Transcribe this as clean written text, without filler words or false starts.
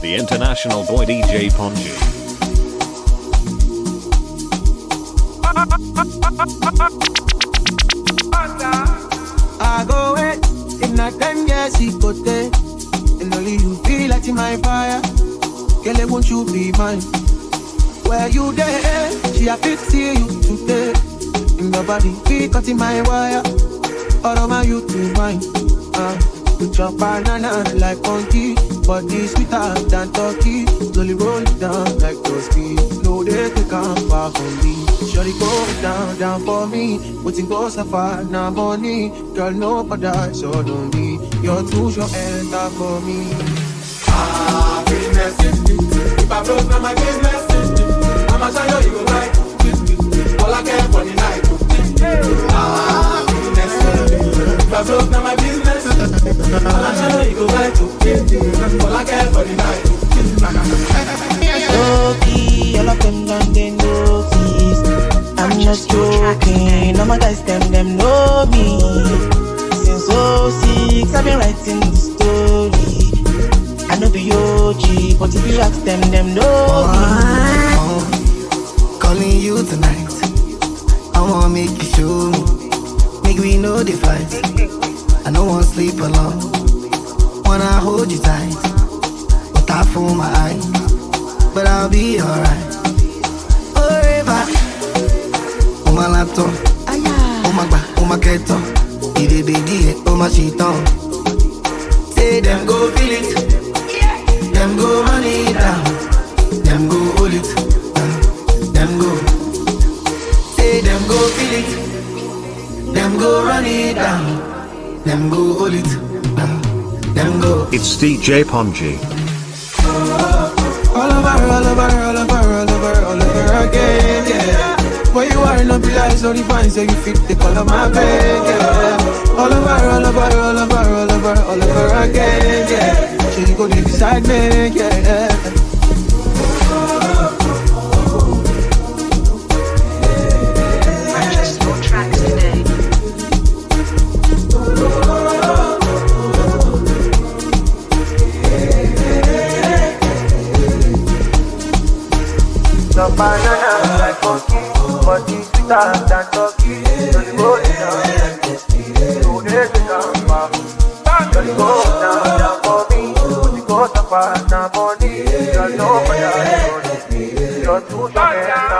the international boy DJ Ponji. I go away in a 10 years, he go there. And only you feel like in my fire. Girl, won't you be mine? Where you there? She a fit see you today. In your body, feel cut in my wire. All of my you to mine. With your banana like monkey. Body sweeter than turkey. Slowly roll it down like toasty. No, they can't far from me. Shorty go down, down for me. Putting goes so far, now money. Girl, no other, so don't be. You're too short and tough for me. Business. If I broke, now my business. I'ma show you right. All I care for the night. Business. If I broke, now my business. I'ma show you right. All I care for the night. Low-key, all of them done, they know keys. I'm just joking, all my guys, them know me. Since 06, I've been writing the story. I know be OG, but if you ask them know me. Calling you tonight, I wanna make you show me. Make we know the fight, I don't wanna sleep alone. Wanna hold you tight, but I fool my eyes. But I'll be alright. Forever. Oh my laptop, oh my back, oh my keto. Baby, oh my shit on. Say them go feel it, them go run it down, them go hold it, them go. Say them go feel it, them go run it down, them go hold it, them go. It's DJ Ponji. All over again, yeah. Where you are, no be like so divine, so you fit the color of my bed, yeah. All over again, yeah. So you go beside me, yeah. Purchase your tracks today. The banana like monkey, body sweeter than turkey. Just go down, so they can't far. Just go down for me. Just go so far, now money. Just know for that, you're too short.